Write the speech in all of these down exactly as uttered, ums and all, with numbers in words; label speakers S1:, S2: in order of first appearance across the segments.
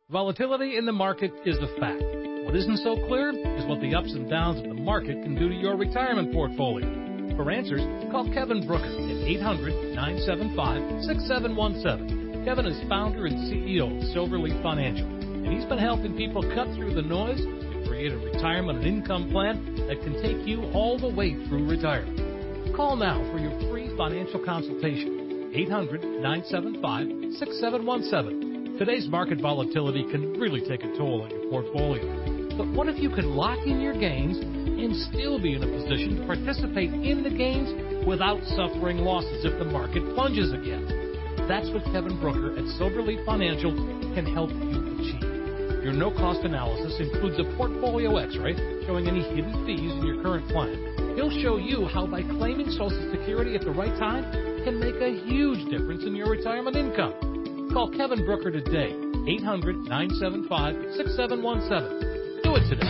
S1: Volatility in the market is a fact. What isn't so clear is what the ups and downs of the market can do to your retirement portfolio. For answers, call Kevin Brooker at eight hundred, nine seven five, six seven one seven. Kevin is founder and C E O of Silverleaf Financial, and he's been helping people cut through the noise to create a retirement and income plan that can take you all the way through retirement. Call now for your free financial consultation. eight hundred, nine seven five, six seven one seven. Today's market volatility can really take a toll on your portfolio. But what if you could lock in your gains and still be in a position to participate in the gains without suffering losses if the market plunges again? That's what Kevin Brooker at Silverleaf Financial can help you achieve. Your no-cost analysis includes a portfolio x-ray showing any hidden fees in your current plan. He'll show you how by claiming Social Security at the right time can make a huge difference in your retirement income. Call Kevin Brooker today, eight hundred, nine seven five, six seven one seven. Do it today.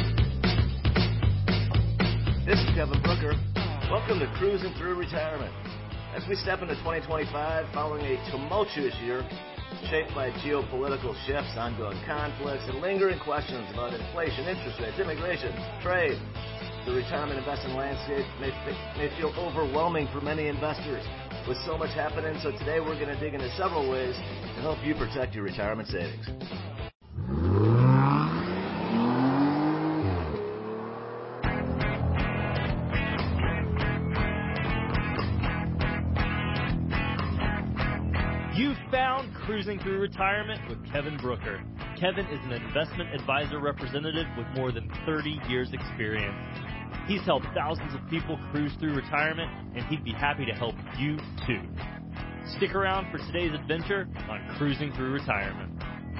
S2: This is Kevin Brooker. Welcome to Cruising Through Retirement. As we step into twenty twenty-five, following a tumultuous year shaped by geopolitical shifts, ongoing conflicts, and lingering questions about inflation, interest rates, immigration, trade, the retirement investing landscape may, may feel overwhelming for many investors with so much happening. So today we're going to dig into several ways to help you protect your retirement savings.
S3: You've found Cruising Through Retirement with Kevin Brooker. Kevin is an investment advisor representative with more than thirty years experience. He's helped thousands of people cruise through retirement, and he'd be happy to help you too. Stick around for today's adventure on Cruising Through Retirement.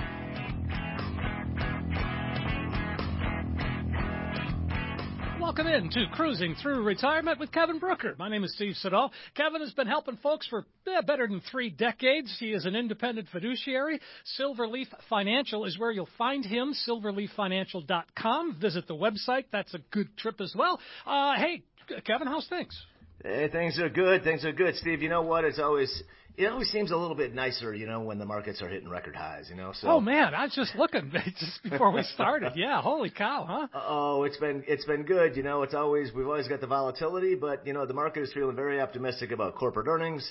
S1: Welcome in to Cruising Through Retirement with Kevin Brooker. My name is Steve Siddall. Kevin has been helping folks for eh, better than three decades. He is an independent fiduciary. Silverleaf Financial is where you'll find him, silverleaf financial dot com. Visit the website. That's a good trip as well. Uh, hey, Kevin, how's things?
S2: Hey, things are good. Things are good, Steve. You know what? It's always it always seems a little bit nicer, you know, when the markets are hitting record highs. You know. So.
S1: Oh man, I was just looking just before we started. Yeah, holy cow, huh?
S2: Oh, it's been it's been good. You know, it's always we've always got the volatility, but you know, the market is feeling very optimistic about corporate earnings,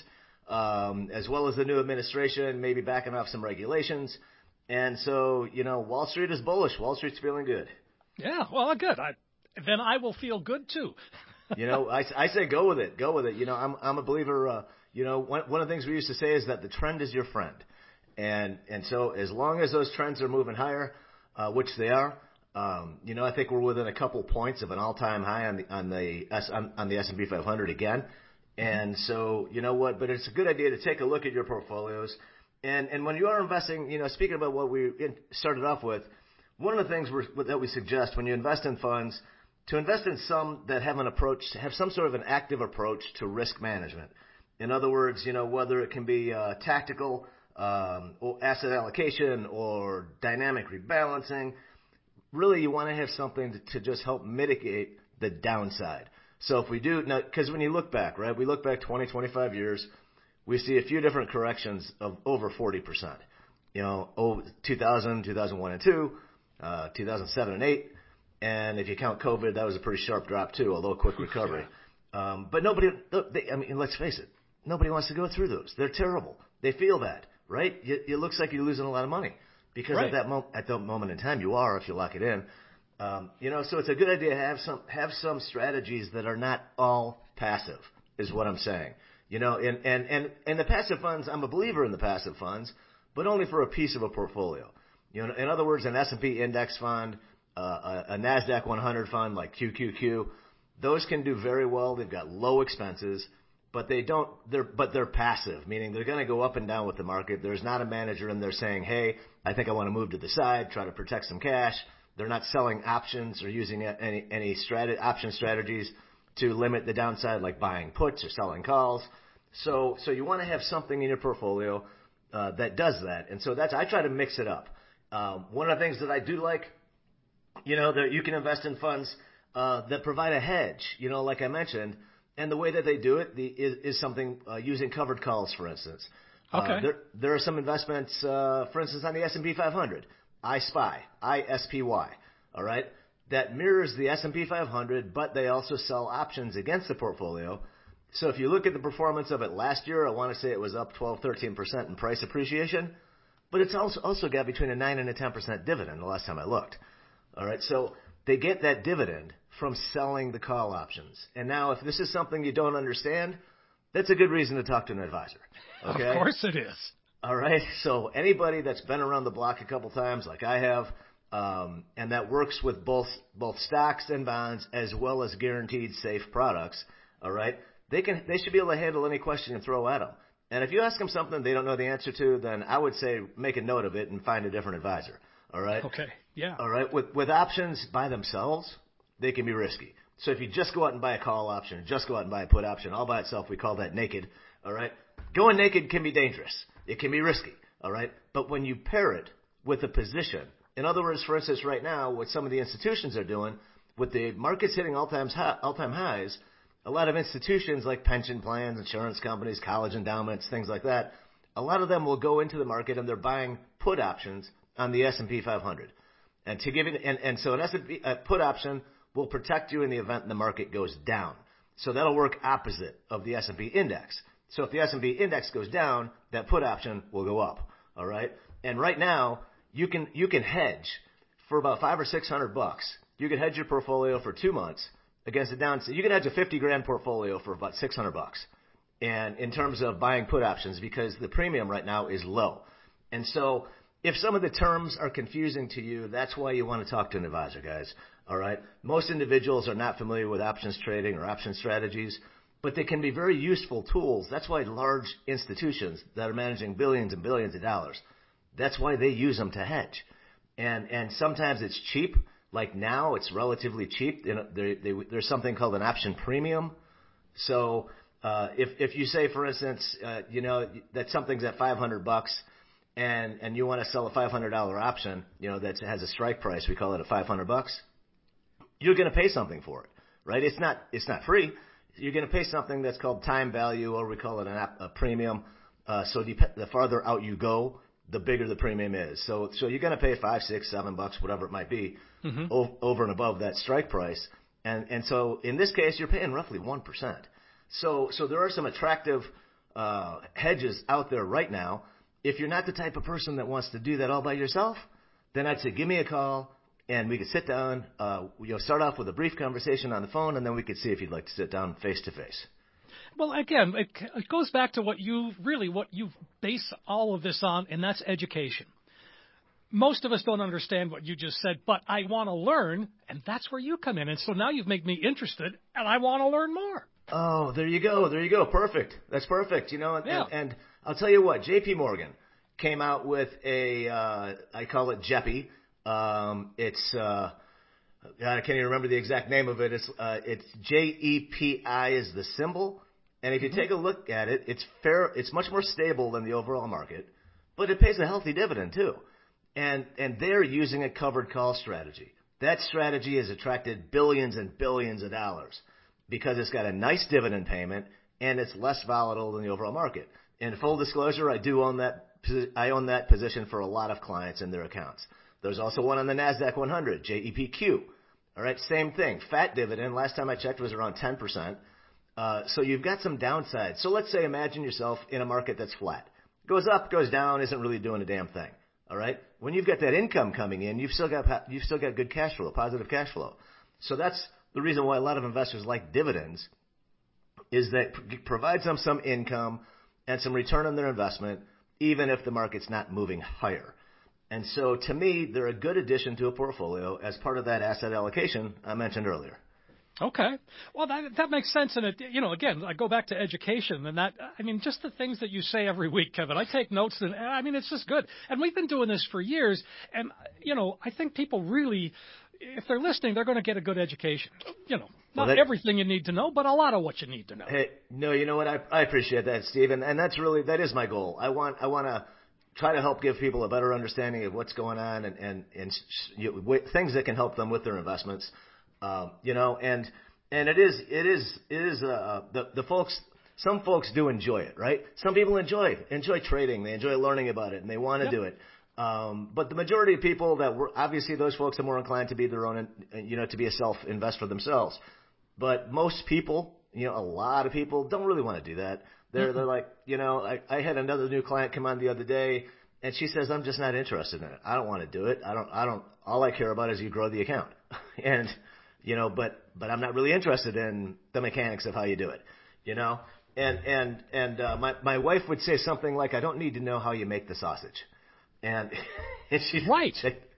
S2: um, as well as the new administration, maybe backing off some regulations, and so you know, Wall Street is bullish. Wall Street's feeling good.
S1: Yeah, well, good. I, then I will feel good too.
S2: You know, I, I say go with it. Go with it. You know, I'm I'm a believer. Uh, you know, one one of the things we used to say is that the trend is your friend, and and so as long as those trends are moving higher, uh, which they are, um, you know, I think we're within a couple points of an all-time high on the on the S, on, on the S and P five hundred again, and so you know what? But it's a good idea to take a look at your portfolios, and and when you are investing, you know, speaking about what we started off with, one of the things we're, that we suggest when you invest in funds. To invest in some that have an approach, have some sort of an active approach to risk management. In other words, you know, whether it can be uh, tactical um, or asset allocation or dynamic rebalancing, really you want to have something to, to just help mitigate the downside. So if we do, now, because when you look back, right, we look back twenty, twenty-five years, we see a few different corrections of over forty percent. You know, oh, two thousand, two thousand one and two, uh, two thousand seven and eight. And if you count COVID, that was a pretty sharp drop too, although a quick recovery. Um, but nobody, they, I mean, let's face it, nobody wants to go through those. They're terrible. They feel that, right? It, it looks like you're losing a lot of money because
S1: right.
S2: at that mo- at that moment in time, you are if you lock it in. Um, you know, so it's a good idea to have some have some strategies that are not all passive, is what I'm saying. You know, and and and and the passive funds, I'm a believer in the passive funds, but only for a piece of a portfolio. You know, in other words, an S and P index fund. Uh, a, a NASDAQ one hundred fund like Q Q Q, those can do very well. They've got low expenses, but they don't. They're but they're passive, meaning they're going to go up and down with the market. There's not a manager in there saying, "Hey, I think I want to move to the side, try to protect some cash." They're not selling options or using any any strat- option strategies to limit the downside, like buying puts or selling calls. So so you want to have something in your portfolio uh, that does that, and so that's I try to mix it up. Um, one of the things that I do like. You know, that you can invest in funds uh, that provide a hedge, you know, like I mentioned. And the way that they do it the, is, is something uh, using covered calls, for instance.
S1: Okay.
S2: Uh, there, there are some investments, uh, for instance, on the S and P five hundred I S P Y, I S P Y, all right, that mirrors the S and P five hundred, but they also sell options against the portfolio. So if you look at the performance of it last year, I want to say it was up twelve, thirteen percent in price appreciation, but it's also, also got between a nine and a ten percent dividend the last time I looked. All right, so they get that dividend from selling the call options. And now if this is something you don't understand, that's a good reason to talk to an advisor. Okay?
S1: Of course it is.
S2: All right, so anybody that's been around the block a couple times like I have, um, and that works with both both stocks and bonds as well as guaranteed safe products, all right, they can they should be able to handle any question you throw at them. And if you ask them something they don't know the answer to, then I would say make a note of it and find a different advisor. All right?
S1: Okay, yeah.
S2: All right, with, with options by themselves, they can be risky. So if you just go out and buy a call option, just go out and buy a put option, all by itself, we call that naked. All right? Going naked can be dangerous. It can be risky. All right? But when you pair it with a position, in other words, for instance, right now, what some of the institutions are doing, with the markets hitting all-time high, all-time highs, a lot of institutions like pension plans, insurance companies, college endowments, things like that, a lot of them will go into the market and they're buying put options on the S and P five hundred. And to give you, and, and so an S and P a put option will protect you in the event the market goes down. So that'll work opposite of the S and P index. So if the S and P index goes down, that put option will go up. All right. And right now you can you can hedge for about five or six hundred bucks. You can hedge your portfolio for two months against the downside. You can hedge a fifty grand portfolio for about six hundred bucks. And in terms of buying put options, because the premium right now is low. And so if some of the terms are confusing to you, that's why you want to talk to an advisor, guys. All right. Most individuals are not familiar with options trading or option strategies, but they can be very useful tools. That's why large institutions that are managing billions and billions of dollars, that's why they use them to hedge. And and sometimes it's cheap. Like now, it's relatively cheap. You know, they, they, there's something called an option premium. So uh, if if you say, for instance, uh, you know that something's at five hundred bucks, and and you want to sell a five hundred dollar option, you know that has a strike price. We call it a five hundred bucks. You're going to pay something for it, right? It's not it's not free. You're going to pay something that's called time value, or we call it an app, a premium. Uh, so dep- the farther out you go, the bigger the premium is. So so you're going to pay five, six, seven bucks, whatever it might be, mm-hmm. o- over and above that strike price. And and so in this case, you're paying roughly one percent. So so there are some attractive uh, hedges out there right now. If you're not the type of person that wants to do that all by yourself, then I'd say give me a call. And we could sit down, uh, you know, start off with a brief conversation on the phone, and then we could see if you'd like to sit down face to face.
S1: Well, again, it, it goes back to what you really, what you base all of this on, and that's education. Most of us don't understand what you just said, but I want to learn, and that's where you come in. And so now you've made me interested, and I want to learn more.
S2: Oh, there you go. There you go. Perfect. That's perfect. You know, and,
S1: yeah.
S2: and, and I'll tell you what, J P Morgan came out with a, uh, I call it J E P I. Um, it's, uh, I can't even remember the exact name of it. It's, uh, it's J E P I is the symbol. And if you mm-hmm. take a look at it, it's fair, it's much more stable than the overall market, but it pays a healthy dividend too. And, and they're using a covered call strategy. That strategy has attracted billions and billions of dollars because it's got a nice dividend payment and it's less volatile than the overall market. In full disclosure, I do own that, I own that position for a lot of clients in their accounts. There's also one on the NASDAQ one hundred, J E P Q. All right, same thing. Fat dividend, last time I checked, was around ten percent. Uh, so you've got some downside. So let's say imagine yourself in a market that's flat. Goes up, goes down, isn't really doing a damn thing. All right? When you've got that income coming in, you've still got you've still got good cash flow, positive cash flow. So that's the reason why a lot of investors like dividends, is that it provides them some income and some return on their investment, even if the market's not moving higher. And so, to me, they're a good addition to a portfolio as part of that asset allocation I mentioned earlier.
S1: Okay. Well, that that makes sense. And, it, you know, again, I go back to education. And that, I mean, just the things that you say every week, Kevin. I take notes. And, I mean, it's just good. And we've been doing this for years. And, you know, I think people really, if they're listening, they're going to get a good education. You know, not well, that, everything you need to know, but a lot of what you need to know.
S2: Hey, no, you know what? I, I appreciate that, Steve. And, and that's really, that is my goal. I want, I want to try to help give people a better understanding of what's going on and, and, and you know, w- things that can help them with their investments. Um, you know, and, and it is, it is, it is, uh, the, the folks, some folks do enjoy it, right? Some people enjoy, enjoy trading. They enjoy learning about it and they want to yep. do it. Um, but the majority of people that were, obviously those folks are more inclined to be their own, you know, to be a self-investor themselves. But most people, you know, a lot of people don't really want to do that. They're, they're like, you know, I, I had another new client come on the other day and she says, I'm just not interested in it. I don't want to do it. I don't, I don't, all I care about is you grow the account. and, you know, but, but I'm not really interested in the mechanics of how you do it, you know? And, and, and, uh, my, my wife would say something like, I don't need to know how you make the sausage. And she's
S1: right.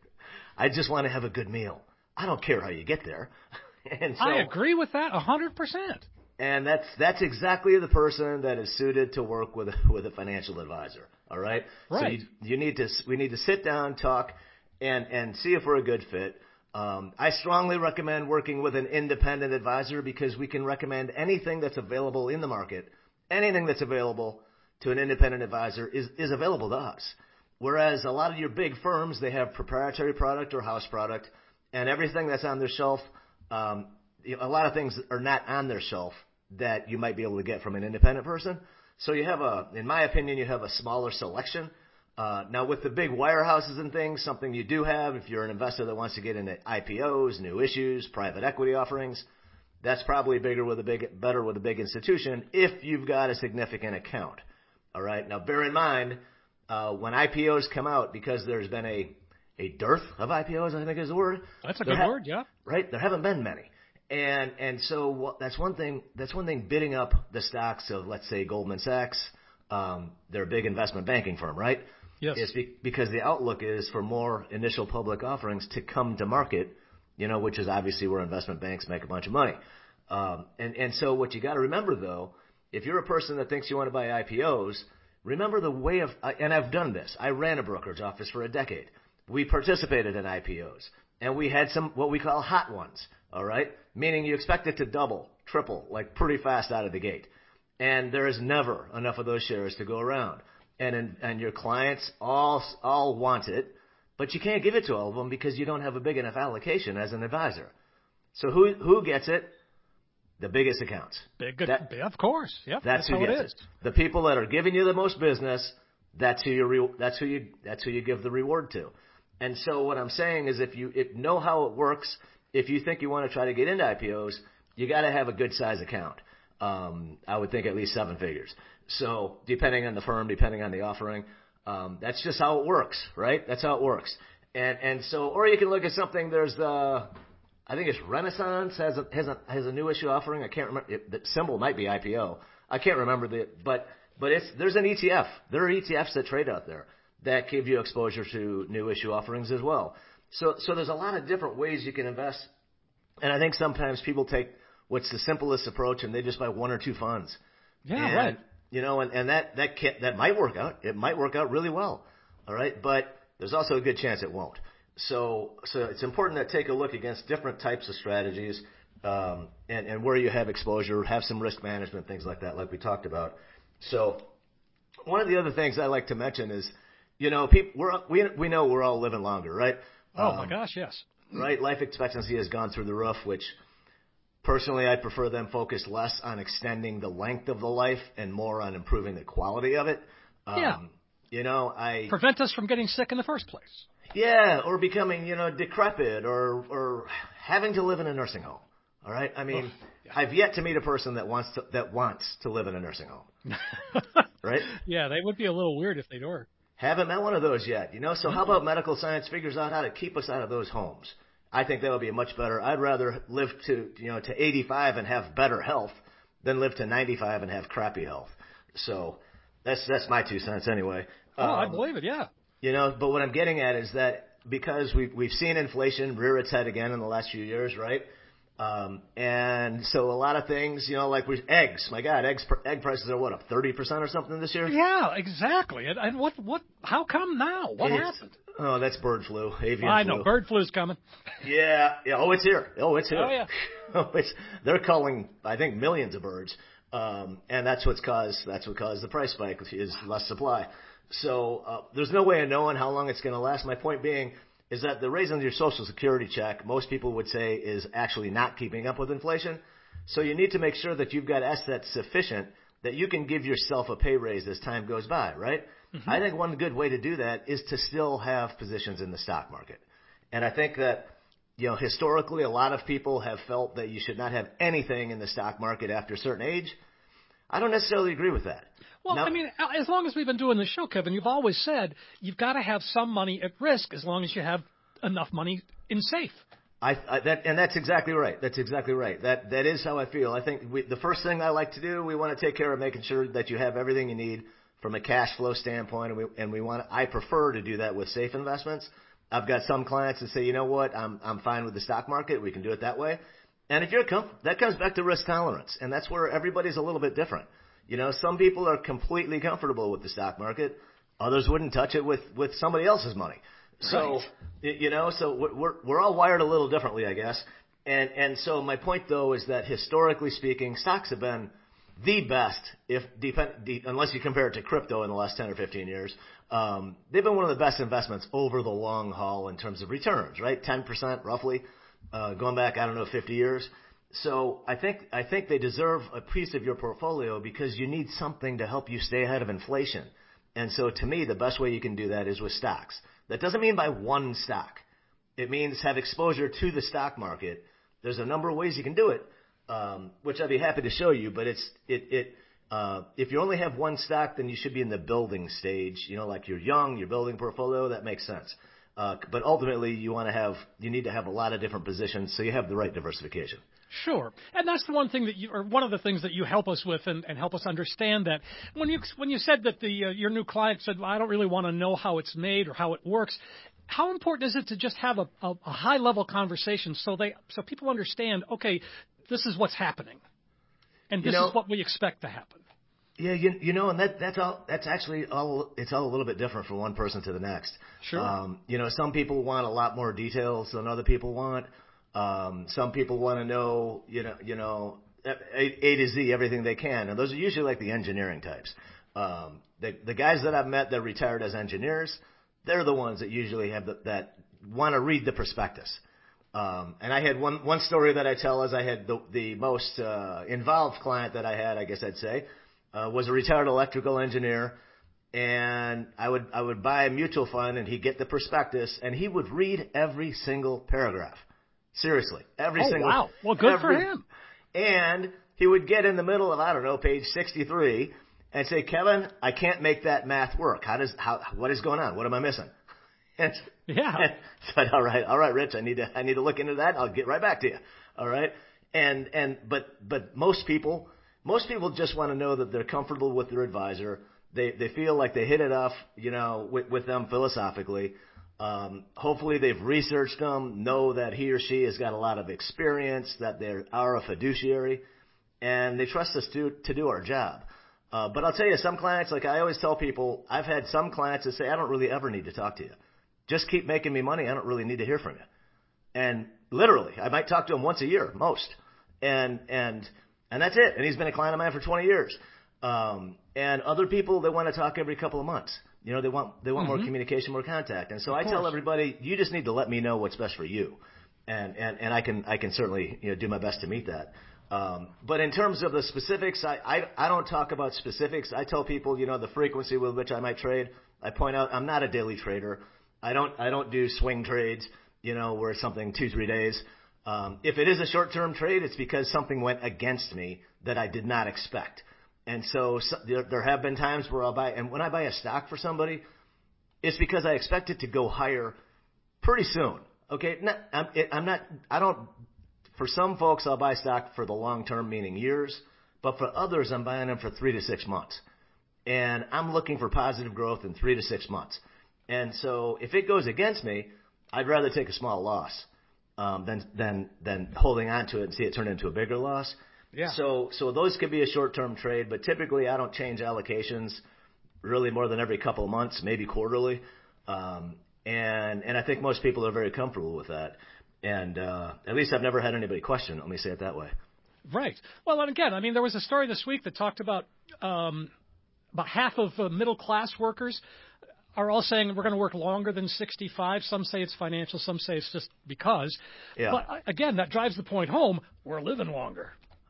S2: I just want to have a good meal. I don't care how you get there. and so,
S1: I agree with that a hundred percent.
S2: And that's that's exactly the person that is suited to work with a, with a financial advisor. All right.
S1: Right.
S2: So you, you need to we need to sit down, talk, and and see if we're a good fit. Um, I strongly recommend working with an independent advisor because we can recommend anything that's available in the market. Anything that's available to an independent advisor is is available to us. Whereas a lot of your big firms, they have proprietary product or house product, and everything that's on their shelf, um, you know, a lot of things are not on their shelf that you might be able to get from an independent person. So you have a, in my opinion, you have a smaller selection. Uh, now with the big wirehouses and things, something you do have if you're an investor that wants to get into I P Os, new issues, private equity offerings, that's probably bigger with a big, better with a big institution if you've got a significant account. All right. Now bear in mind, uh, when I P Os come out, because there's been a, a dearth of I P Os, I think is the word.
S1: That's a good
S2: ha-
S1: word. Yeah.
S2: Right. There haven't been many. And and so that's one thing. That's one thing bidding up the stocks of, let's say, Goldman Sachs. Um, they're a big investment banking firm, right?
S1: Yes.
S2: It's be, because the outlook is for more initial public offerings to come to market, you know, which is obviously where investment banks make a bunch of money. Um, and and so what you got to remember though, if you're a person that thinks you want to buy I P Os, remember the way of. And I've done this. I ran a brokerage office for a decade. We participated in I P Os, and we had some what we call hot ones. All right? Meaning you expect it to double, triple, like pretty fast out of the gate. And there is never enough of those shares to go around. And in, and your clients all all want it, but you can't give it to all of them because you don't have a big enough allocation as an advisor. So who who gets it? The biggest accounts.
S1: Big,
S2: that,
S1: of course. Yep,
S2: that's,
S1: that's
S2: who
S1: how
S2: gets
S1: it is.
S2: It. The people that are giving you the most business, that's who you re, that's who you that's who you give the reward to. And so what I'm saying is if you if know how it works, if you think you want to try to get into I P Os, you got to have a good size account. Um, I would think at least seven figures. So depending on the firm, depending on the offering, um, that's just how it works, right? That's how it works. And and so, or you can look at something. There's the, I think it's Renaissance has a has a has a new issue offering. I can't remember. It, the symbol might be I P O. I can't remember the, but but it's there's an E T F. There are E T Fs that trade out there that give you exposure to new issue offerings as well. So, so there's a lot of different ways you can invest. And I think sometimes people take what's the simplest approach and they just buy one or two funds.
S1: Yeah,
S2: and,
S1: right.
S2: You know, and, and that, that can, that might work out. It might work out really well. All right. But there's also a good chance it won't. So, so it's important to take a look against different types of strategies, um, and, and where you have exposure, have some risk management, things like that, like we talked about. So one of the other things I like to mention is, you know, people, we're, we, we know we're all living longer, right?
S1: Oh,
S2: um,
S1: my gosh, yes.
S2: Right? Life expectancy has gone through the roof, which personally I prefer them focus less on extending the length of the life and more on improving the quality of it. Um,
S1: yeah.
S2: You know, I...
S1: Prevent us from getting sick in the first place.
S2: Yeah, or becoming, you know, decrepit or or having to live in a nursing home. All right? I mean, oh, yeah. I've yet to meet a person that wants to, that wants to live in a nursing home. Right?
S1: Yeah, they would be a little weird if they were.
S2: Haven't met one of those yet, you know. So how about medical science figures out how to keep us out of those homes? I think that would be much better. I'd rather live to, you know, to eighty-five and have better health than live to ninety-five and have crappy health. So that's that's my two cents anyway.
S1: Oh,
S2: um,
S1: I believe it, yeah.
S2: You know, but what I'm getting at is that because we've we've seen inflation rear its head again in the last few years, right? Um, and so a lot of things, you know, like we, eggs. My God, eggs, egg prices are what, up thirty percent or something this year?
S1: Yeah, exactly. And, and what, what, how come now? What
S2: it's,
S1: happened?
S2: Oh, that's bird flu, avian
S1: I
S2: flu.
S1: know, bird flu's coming.
S2: Yeah, yeah. Oh, it's here. Oh, it's here.
S1: Oh, yeah.
S2: oh, it's, they're culling, I think, millions of birds. Um, and that's what's caused, that's what caused the price spike is less supply. So, uh, there's no way of knowing how long it's going to last. My point being, is that the raising of your Social Security check, most people would say, is actually not keeping up with inflation. So you need to make sure that you've got assets sufficient that you can give yourself a pay raise as time goes by, right? Mm-hmm. I think one good way to do that is to still have positions in the stock market. And I think that, you know, historically, a lot of people have felt that you should not have anything in the stock market after a certain age. I don't necessarily agree with that.
S1: Well,
S2: now,
S1: I mean, as long as we've been doing this show, Kevin, you've always said you've got to have some money at risk as long as you have enough money in safe.
S2: I, I that and that's exactly right. That's exactly right. That that is how I feel. I think we, the first thing I like to do, we want to take care of making sure that you have everything you need from a cash flow standpoint, and we and we want. I prefer to do that with safe investments. I've got some clients that say, you know what, I'm I'm fine with the stock market. We can do it that way. And if you're com- that comes back to risk tolerance, and that's where everybody's a little bit different. You know, some people are completely comfortable with the stock market. Others wouldn't touch it with with somebody else's money. So, right. you know, so we're, we're all wired a little differently, I guess. And, and so my point, though, is that historically speaking, stocks have been the best, if depend, de, unless you compare it to crypto in the last ten or fifteen years. Um, they've been one of the best investments over the long haul in terms of returns, right? ten percent roughly, uh, going back, I don't know, fifty years. So I think, I think they deserve a piece of your portfolio because you need something to help you stay ahead of inflation. And so to me, the best way you can do that is with stocks. That doesn't mean buy one stock. It means have exposure to the stock market. There's a number of ways you can do it, um, which I'd be happy to show you. But it's it it uh, if you only have one stock, then you should be in the building stage. You know, like you're young, you're building portfolio. That makes sense. Uh, but ultimately, you want to have you need to have a lot of different positions so you have the right diversification.
S1: Sure, and that's the one thing that you, or one of the things that you help us with, and, and help us understand that. When you when you said that the uh, your new client said, well, I don't really want to know how it's made or how it works. How important is it to just have a, a, a high level conversation so they so people understand? Okay, this is what's happening, and this you know, is what we expect to happen.
S2: Yeah, you you know, and that that's all. That's actually all. It's all a little bit different from one person to the next.
S1: Sure.
S2: Um, you know, some people want a lot more details than other people want. Um, some people want to know, you know, you know, a, a to Z, everything they can. And those are usually like the engineering types. Um, the, the guys that I've met that retired as engineers, they're the ones that usually have the, that want to read the prospectus. Um, and I had one, one story that I tell is I had the, the most, uh, involved client that I had, I guess I'd say, uh, was a retired electrical engineer. And I would, I would buy a mutual fund and he'd get the prospectus and he would read every single paragraph. Seriously, every
S1: oh,
S2: single.
S1: Wow. Well, good
S2: every,
S1: for him.
S2: And he would get in the middle of, I don't know, page sixty-three and say, Kevin, I can't make that math work. How does, how, what is going on? What am I missing? And,
S1: yeah.
S2: And said, all right, all right, Rich, I need to, I need to look into that. I'll get right back to you. All right. And, and, but, but most people, most people just want to know that they're comfortable with their advisor. They, they feel like they hit it off, you know, with, with them philosophically. Um, hopefully they've researched them, know that he or she has got a lot of experience, that they are a fiduciary, and they trust us to, to do our job. Uh, but I'll tell you, some clients, like I always tell people, I've had some clients that say, I don't really ever need to talk to you. Just keep making me money. I don't really need to hear from you. And literally, I might talk to him once a year, most. And, and, and that's it. And he's been a client of mine for twenty years. Um, and other people, they want to talk every couple of months. You know, they want they want mm-hmm. more communication, more contact. And so I tell everybody, you just need to let me know what's best for you. And and, and I can I can certainly, you know, do my best to meet that. Um, but in terms of the specifics, I, I I don't talk about specifics. I tell people, you know, the frequency with which I might trade. I point out I'm not a daily trader. I don't I don't do swing trades, you know, where it's something two, three days. Um, if it is a short-term trade, it's because something went against me that I did not expect. And so, so there, there have been times where I'll buy, and when I buy a stock for somebody, it's because I expect it to go higher pretty soon. Okay, not, I'm, it, I'm not, I don't, for some folks I'll buy stock for the long term, meaning years, but for others I'm buying them for three to six months. And I'm looking for positive growth in three to six months. And so if it goes against me, I'd rather take a small loss um, than, than, than holding on to it and see it turn into a bigger loss.
S1: Yeah.
S2: So, so those could be a short-term trade, but typically I don't change allocations really more than every couple of months, maybe quarterly. Um, and, and I think most people are very comfortable with that. And, uh, at least I've never had anybody question it. Let me say it that way.
S1: Right. Well, and again, I mean, there was a story this week that talked about, um, about half of uh, middle-class workers are all saying we're going to work longer than sixty-five. Some say it's financial. Some say it's just because.
S2: Yeah.
S1: But again, that drives the point home. We're living longer.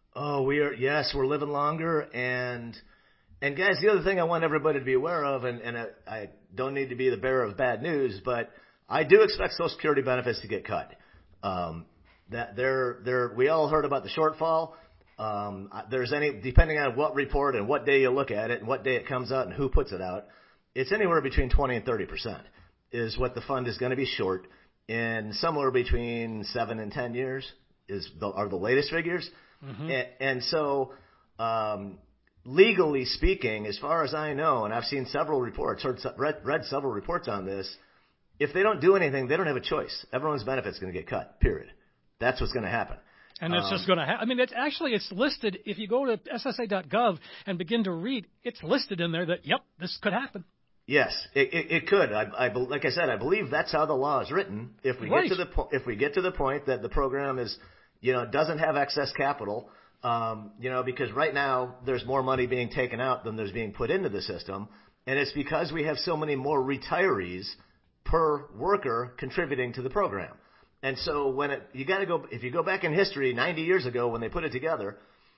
S2: Oh, we are. Yes, we're living longer, and and guys, the other thing I want everybody to be aware of, and and I, I don't need to be the bearer of bad news, but I do expect Social Security benefits to get cut. Um, that they're they're we all heard about the shortfall. Um, there's any depending on what report and what day you look at it and what day it comes out and who puts it out, it's anywhere between twenty and thirty percent is what the fund is going to be short in somewhere between seven and ten years is the, are the latest figures. Mm-hmm. And, and so, um, legally speaking, as far as I know, and I've seen several reports, heard, read, read several reports on this, if they don't do anything, they don't have a choice. Everyone's benefit's going to get cut, period. That's what's going to happen.
S1: And it's um, just going to happen. I mean, it's actually, it's listed, if you go to S S A dot gov and begin to read, it's listed in there that, yep, this could happen.
S2: Yes, it, it, it could. I, I, like I said, I believe that's how the law is written. If we
S1: right.
S2: get to the po- if we get to the point that the program is, you know, doesn't have excess capital, um, you know, because right now there's more money being taken out than there's being put into the system, and it's because we have so many more retirees per worker contributing to the program. And so when it, you got to go, if you go back in history, ninety years ago when they put it together,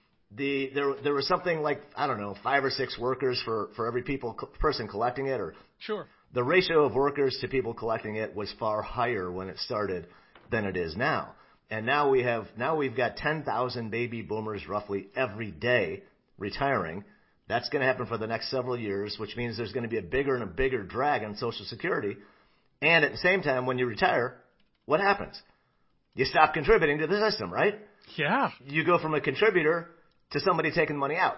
S2: the there there was something like I don't know five or six workers for for every people person collecting it, or
S1: sure.
S2: The ratio of workers to people collecting it was far higher when it started than it is now. And now we have now we've got ten thousand baby boomers roughly every day retiring. That's going to happen for the next several years, which means there's going to be a bigger and a bigger drag on Social Security. And at the same time, when you retire, what happens? You stop contributing to the system, right?
S1: Yeah.
S2: You go from a contributor to somebody taking money out.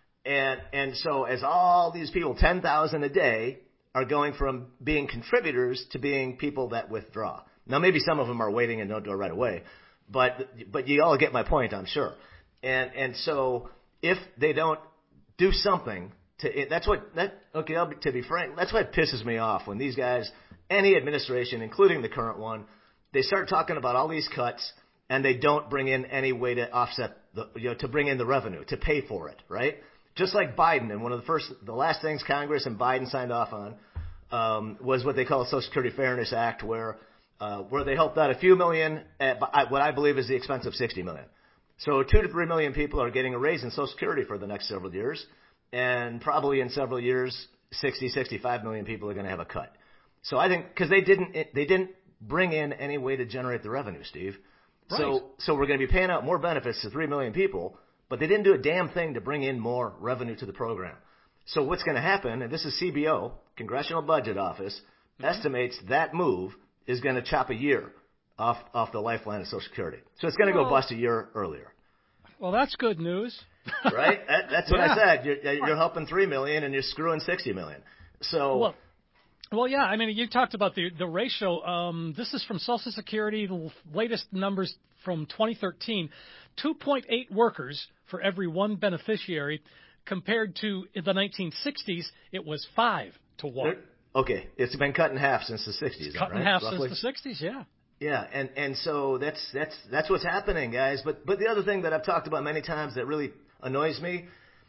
S2: And and so as all these people, ten thousand a day, are going from being contributors to being people that withdraw. Now, maybe some of them are waiting and don't do it right away, but but you all get my point, I'm sure. And and so if they don't do something to that's what that okay. I'll be, to be frank, that's what pisses me off when these guys, any administration, including the current one, they start talking about all these cuts and they don't bring in any way to offset the you know to bring in the revenue to pay for it, right? Just like Biden, and one of the first, the last things Congress and Biden signed off on um, was what they call the Social Security Fairness Act, where Uh, where they helped out a few million at what I believe is the expense of sixty million. So two to three million people are getting a raise in Social Security for the next several years, and probably in several years, sixty, sixty-five million people are going to have a cut. So I think because they didn't they didn't bring in any way to generate the revenue, Steve.
S1: Right.
S2: So so we're going to be paying out more benefits to three million people, but they didn't do a damn thing to bring in more revenue to the program. So what's going to happen? And this is C B O, Congressional Budget Office, mm-hmm. estimates that move is going to chop a year off off the lifeline of Social Security. So it's going to
S1: well,
S2: go bust a year earlier.
S1: Well, that's good news.
S2: Right? That, that's what
S1: yeah.
S2: I said. You're, you're helping three million and you're screwing sixty million. So,
S1: well, well, yeah. I mean, you talked about the the ratio. Um, this is from Social Security, the latest numbers from twenty thirteen. two point eight workers for every one beneficiary, compared to in the nineteen sixties, it was five to one.
S2: There, Okay, it's been cut in half since the sixties.
S1: It's cut
S2: right?
S1: in half
S2: Roughly?
S1: since the sixties, yeah.
S2: Yeah, and, and so that's that's that's what's happening, guys. But but the other thing that I've talked about many times that really annoys me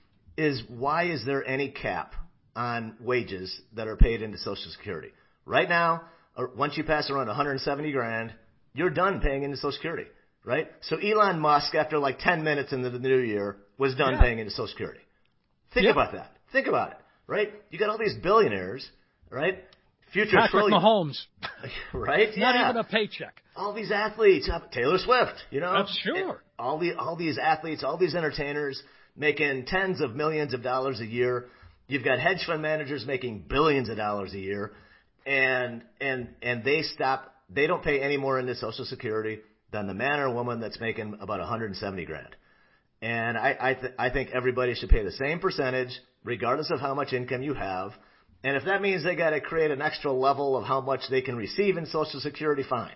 S2: is why is there any cap on wages that are paid into Social Security? Right now, once you pass around one hundred seventy grand, you're done paying into Social Security, right? So Elon Musk, after like ten minutes into the new year, was done
S1: yeah.
S2: paying into Social Security. Think
S1: yep.
S2: about that. Think about it, right? You got all these billionaires. Right? Future
S1: Patrick
S2: trillion.
S1: Mahomes.
S2: Right?
S1: Not
S2: yeah.
S1: even a paycheck.
S2: All these athletes, Taylor Swift, you know?
S1: That's sure.
S2: All the all these athletes, all these entertainers making tens of millions of dollars a year. You've got hedge fund managers making billions of dollars a year, and and and they stop. They don't pay any more into Social Security than the man or woman that's making about one hundred seventy grand. And I I, th- I think everybody should pay the same percentage, regardless of how much income you have. And if that means they got to create an extra level of how much they can receive in Social Security, fine.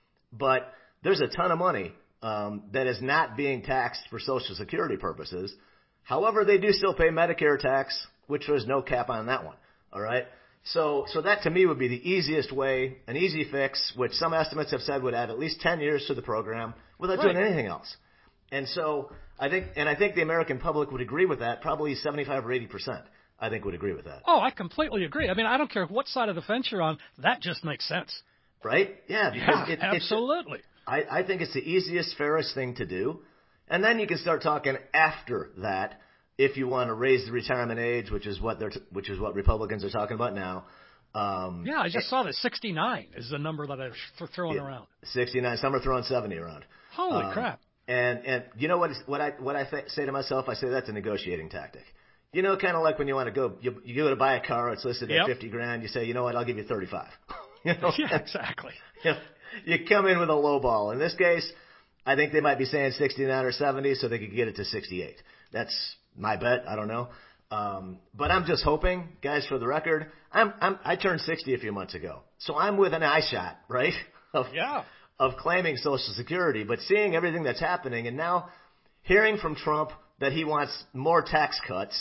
S2: But there's a ton of money um, that is not being taxed for Social Security purposes. However, they do still pay Medicare tax, which there's no cap on that one. All right. So, so that to me would be the easiest way, an easy fix, which some estimates have said would add at least ten years to the program without
S1: right.
S2: doing anything else. And so I think, and I think the American public would agree with that, probably seventy-five or eighty percent. I think would agree with that.
S1: Oh, I completely agree. I mean, I don't care what side of the fence you're on. That just makes sense.
S2: Right? Yeah. Because
S1: yeah,
S2: it,
S1: absolutely.
S2: It's, I, I think it's the easiest, fairest thing to do. And then you can start talking after that if you want to raise the retirement age, which is what they're t- which is what Republicans are talking about now. Um,
S1: yeah, I just saw that sixty-nine is the number that they're throwing
S2: yeah,
S1: around.
S2: sixty-nine. Some are throwing seventy around.
S1: Holy
S2: um,
S1: crap!
S2: And and you know what is, what I what I th- say to myself? I say that's a negotiating tactic. You know, kind of like when you want to go, you, you go to buy a car, it's listed
S1: yep.
S2: at fifty grand. You say, you know what, I'll give you thirty-five. You know?
S1: Yeah, exactly.
S2: You, know, you come in with a low ball. In this case, I think they might be saying sixty-nine or seventy so they could get it to sixty-eight. That's my bet. I don't know. Um, but I'm just hoping, guys, for the record, I'm, I'm, I turned sixty a few months ago. So I'm with an eye shot, right? Of,
S1: yeah.
S2: of claiming Social Security, but seeing everything that's happening and now hearing from Trump that he wants more tax cuts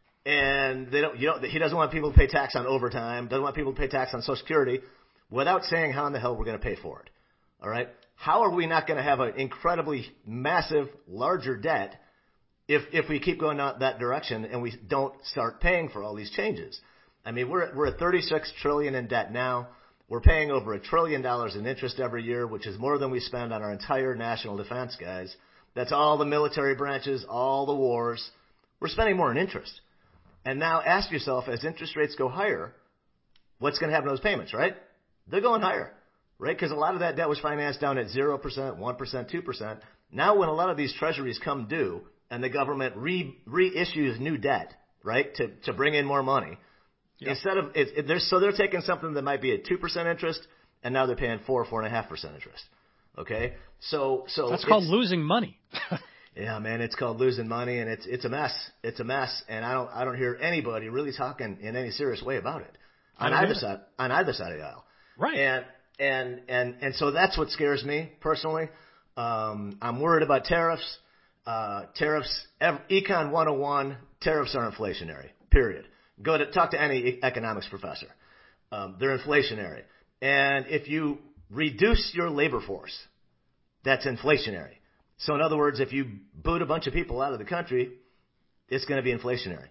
S2: and they don't, you know, he doesn't want people to pay tax on overtime, doesn't want people to pay tax on Social Security without saying how in the hell we're going to pay for it. All right. How are we not going to have an incredibly massive, larger debt if if we keep going that direction and we don't start paying for all these changes? I mean, we're we're at thirty-six trillion dollars in debt now. We're paying over a trillion dollars in interest every year, which is more than we spend on our entire national defense, guys. That's all the military branches, all the wars. We're spending more in interest. And now ask yourself, as interest rates go higher, what's going to happen to those payments, right? They're going higher, right? Because a lot of that debt was financed down at zero percent, one percent, two percent. Now when a lot of these treasuries come due and the government re, reissues new debt, right, to, to bring in more money, yep. instead of, it, it, they're, so they're taking something that might be at two percent interest and now they're paying four, four point five percent interest. Okay? So, so.
S1: That's called losing money.
S2: Yeah, man, it's called losing money, and it's it's a mess. It's a mess, and I don't I don't hear anybody really talking in any serious way about it on either side on either side of the aisle.
S1: Right.
S2: And and and and so that's what scares me personally. Um, I'm worried about tariffs. Uh, tariffs. Econ one oh one. Tariffs are inflationary. Period. Go to talk to any economics professor. Um, they're inflationary, and if you reduce your labor force, that's inflationary. So in other words, if you boot a bunch of people out of the country, it's going to be inflationary.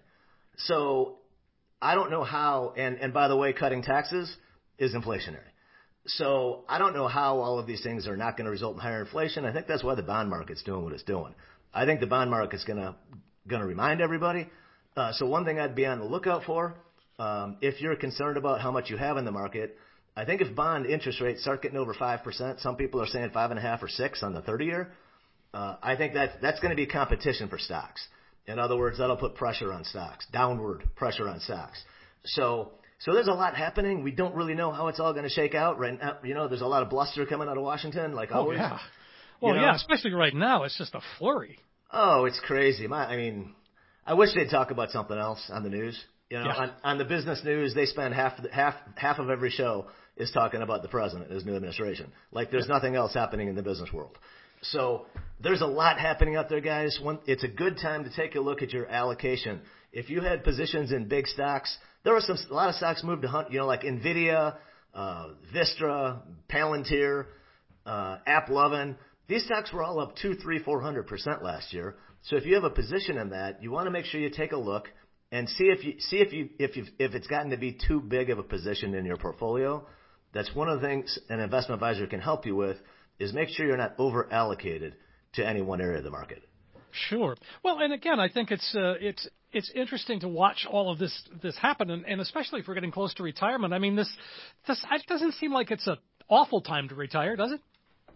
S2: So I don't know how, and, and by the way, cutting taxes is inflationary. So I don't know how all of these things are not going to result in higher inflation. I think that's why the bond market's doing what it's doing. I think the bond market's going to going to remind everybody. Uh, so one thing I'd be on the lookout for, um, if you're concerned about how much you have in the market, I think if bond interest rates start getting over five percent, some people are saying five and a half or six on the thirty year. Uh, I think that that's going to be competition for stocks. In other words, that'll put pressure on stocks, downward pressure on stocks. So, so there's a lot happening. We don't really know how it's all going to shake out right now. You know, there's a lot of bluster coming out of Washington, like
S1: oh,
S2: always.
S1: Yeah. Well,
S2: you know?
S1: yeah, especially right now. It's just a flurry.
S2: Oh, it's crazy. My, I mean, I wish they'd talk about something else on the news. You know,
S1: yeah.
S2: on, on the business news, they spend half half half of every show is talking about the president and his new administration. Like there's yeah. nothing else happening in the business world. So there's a lot happening out there, guys. One, it's a good time to take a look at your allocation. If you had positions in big stocks, there were some a lot of stocks moved to hunt, you know, like Nvidia, uh, Vistra, Palantir, uh, AppLovin. These stocks were all up two, three, four hundred percent last year. So if you have a position in that, you want to make sure you take a look and see if you see if you if you if it's gotten to be too big of a position in your portfolio. That's one of the things an investment advisor can help you with. Is make sure you're not over allocated to any one area of the market.
S1: Sure. Well, and again, I think it's uh, it's it's interesting to watch all of this this happen, and, and especially if we're getting close to retirement. I mean, this this it doesn't seem like it's an awful time to retire, does it?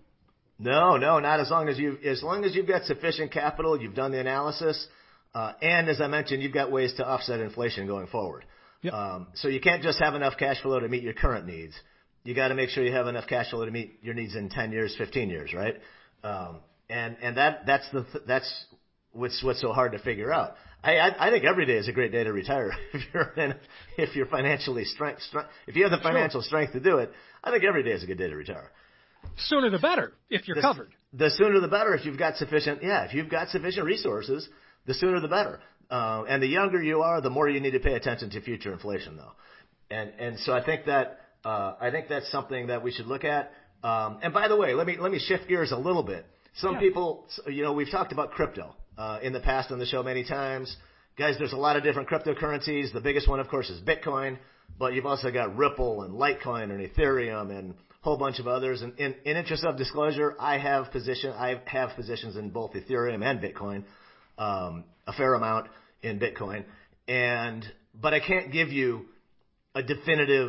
S2: No, no, not as long as you as long as you've got sufficient capital, you've done the analysis, uh, and as I mentioned, you've got ways to offset inflation going forward.
S1: Yep.
S2: Um, so you can't just have enough cash flow to meet your current needs. You got to make sure you have enough cash flow to meet your needs in ten years, fifteen years, right? Um, and and that that's the that's what's what's so hard to figure out. I, I I think every day is a great day to retire if you're in, if you're financially strength, strength if you have the financial sure. strength to do it. I think every day is a good day to retire.
S1: Sooner the better if you're
S2: the,
S1: covered.
S2: The sooner the better if you've got sufficient yeah if you've got sufficient resources. The sooner the better. Uh, and the younger you are, the more you need to pay attention to future inflation, though. And and so I think that. Uh, I think that's something that we should look at. Um, and by the way, let me let me shift gears a little bit. Some
S1: yeah. people,
S2: you know, we've talked about crypto uh, in the past on the show many times. Guys, there's a lot of different cryptocurrencies. The biggest one, of course, is Bitcoin. But you've also got Ripple and Litecoin and Ethereum and whole bunch of others. And in, in interest of disclosure, I have position, I have positions in both Ethereum and Bitcoin, um, a fair amount in Bitcoin. And, but I can't give you a definitive,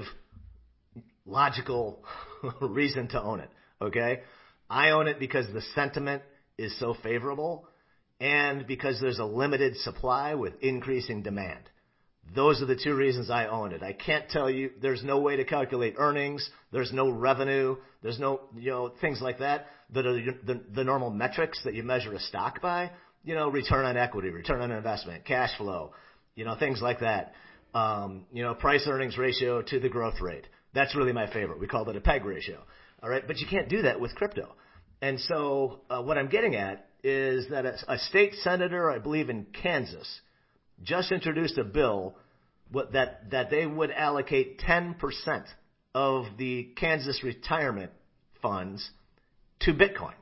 S2: logical reason to own it. Okay. I own it because the sentiment is so favorable and because there's a limited supply with increasing demand. Those are the two reasons I own it. I can't tell you, there's no way to calculate earnings. There's no revenue. There's no, you know, things like that that are the, the normal metrics that you measure a stock by. You know, return on equity, return on investment, cash flow, you know, things like that. Um, you know, price earnings ratio to the growth rate. That's really my favorite. We call it a PEG ratio. All right. But you can't do that with crypto. And so uh, what I'm getting at is that a, a state senator, I believe in Kansas, just introduced a bill what, that, that they would allocate ten percent of the Kansas retirement funds to Bitcoin.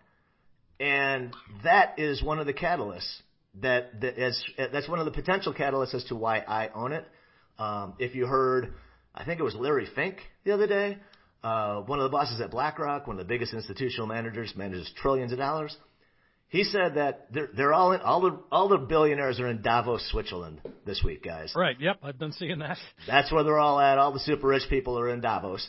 S2: And that is one of the catalysts that, that is, that's one of the potential catalysts as to why I own it. Um, if you heard, I think it was Larry Fink the other day, uh, one of the bosses at BlackRock, one of the biggest institutional managers, manages trillions of dollars. He said that they're, they're all in, all the, all the billionaires are in Davos, Switzerland this week, guys.
S1: Right. Yep. I've been seeing that.
S2: That's where they're all at. All the super rich people are in Davos.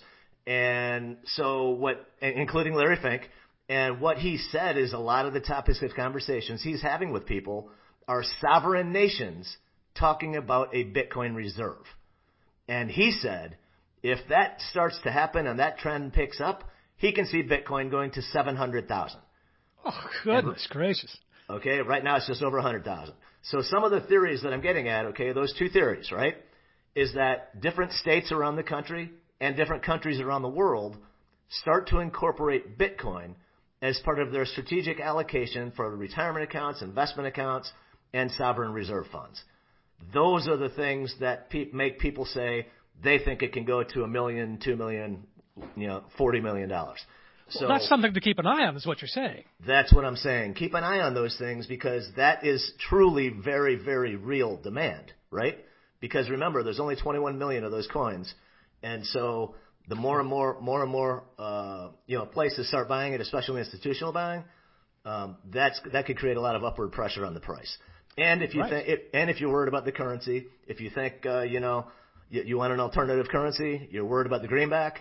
S2: And so what, including Larry Fink, and what he said is a lot of the topics of conversations he's having with people are sovereign nations talking about a Bitcoin reserve. And he said, if that starts to happen and that trend picks up, he can see Bitcoin going to seven hundred thousand.
S1: Oh, goodness and, gracious.
S2: Okay, right now it's just over one hundred thousand. So some of the theories that I'm getting at, okay, those two theories, right, is that different states around the country and different countries around the world start to incorporate Bitcoin as part of their strategic allocation for retirement accounts, investment accounts, and sovereign reserve funds. Those are the things that pe- make people say they think it can go to a million, two million, you know, forty million dollars. So
S1: well, that's something to keep an eye on, is what you're saying.
S2: That's what I'm saying. Keep an eye on those things because that is truly very, very real demand, right? Because remember, there's only twenty-one million of those coins, and so the more and more, more and more, uh, you know, places start buying it, especially institutional buying, um, that's that could create a lot of upward pressure on the price. And if you
S1: right.
S2: think, it, and if you're worried about the currency, if you think, uh, you know, you, you want an alternative currency, you're worried about the greenback,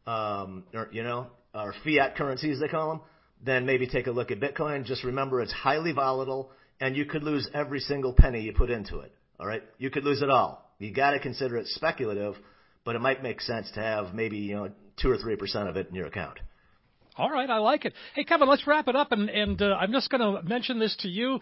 S2: um, or you know, or fiat currencies they call them, then maybe take a look at Bitcoin. Just remember, it's highly volatile, and you could lose every single penny you put into it. All right, you could lose it all. You got to consider it speculative, but it might make sense to have maybe you know two or three percent of it in your account.
S1: All right, I like it. Hey, Kevin, let's wrap it up, and and uh, I'm just going to mention this to you.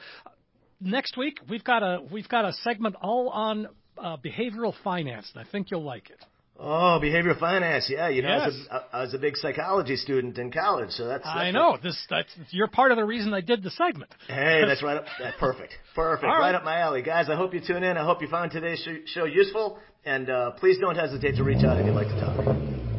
S1: Next week we've got a we've got a segment all on uh, behavioral finance, and I think you'll like it.
S2: Oh, behavioral finance, yeah. You know,
S1: yes.
S2: I, was a, I was a big psychology student in college, so that's. that's
S1: I know
S2: what,
S1: this. That's you're part of the reason I did the segment.
S2: Hey, that's right up. That's perfect, perfect, right. right up my alley, guys. I hope you tune in. I hope you found today's sh- show useful, and uh, please don't hesitate to reach out if you'd like to talk.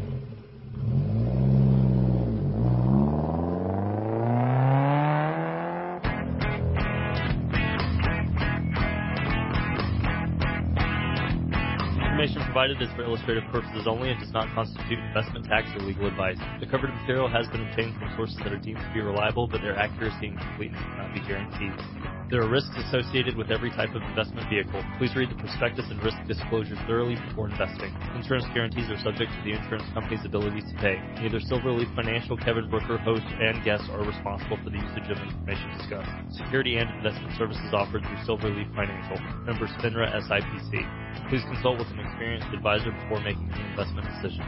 S3: Information provided is for illustrative purposes only and does not constitute investment, tax, or legal advice. The covered material has been obtained from sources that are deemed to be reliable, but their accuracy and completeness cannot be guaranteed. There are risks associated with every type of investment vehicle. Please read the prospectus and risk disclosures thoroughly before investing. Insurance guarantees are subject to the insurance company's ability to pay. Neither Silverleaf Financial, Kevin Brooker, host, and guests are responsible for the usage of information discussed. Security and investment services offered through Silverleaf Financial. Member FINRA S I P C. Please consult with an experienced advisor before making any investment decisions.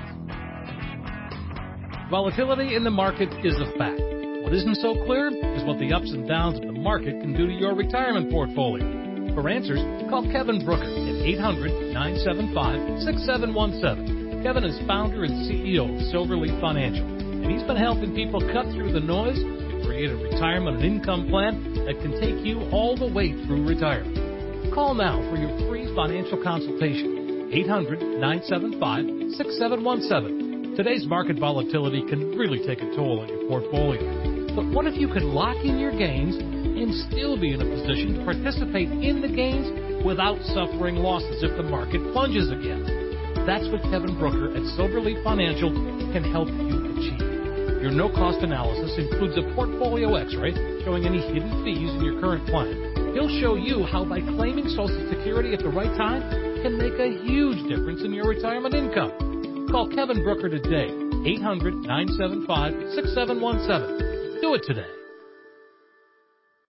S1: Volatility in the market is a fact. What isn't so clear is what the ups and downs of the market can do to your retirement portfolio. For answers, call Kevin Brooker at eight hundred, nine seven five, six seven one seven. Kevin is founder and C E O of Silverleaf Financial, and he's been helping people cut through the noise to create a retirement and income plan that can take you all the way through retirement. Call now for your free financial consultation, eight hundred, nine seven five, six seven one seven. Today's market volatility can really take a toll on your portfolio. But what if you could lock in your gains and still be in a position to participate in the gains without suffering losses if the market plunges again? That's what Kevin Brooker at Silverleaf Financial can help you achieve. Your no-cost analysis includes a portfolio x-ray showing any hidden fees in your current plan. He'll show you how by claiming Social Security at the right time can make a huge difference in your retirement income. Call Kevin Brooker today, eight hundred, nine seven five, six seven one seven. Do it today.